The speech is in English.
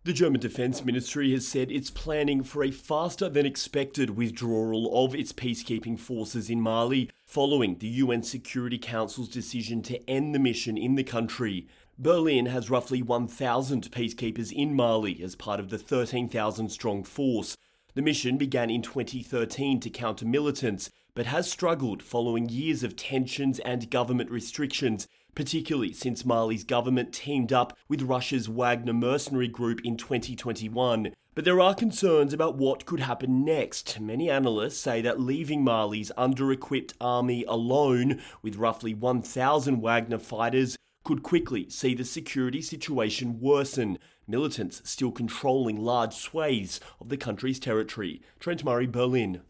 The German Defence Ministry has said it's planning for a faster than expected withdrawal of its peacekeeping forces in Mali, following the UN Security Council's decision to end the mission in the country. Berlin has roughly 1,000 peacekeepers in Mali as part of the 13,000-strong force. The mission began in 2013 to counter militants, but has struggled following years of tensions and government restrictions, particularly since Mali's government teamed up with Russia's Wagner mercenary group in 2021. But there are concerns about what could happen next. Many analysts say that leaving Mali's under-equipped army alone, with roughly 1,000 Wagner fighters, could quickly see the security situation worsen, militants still controlling large swathes of the country's territory. Trent Murray, Berlin.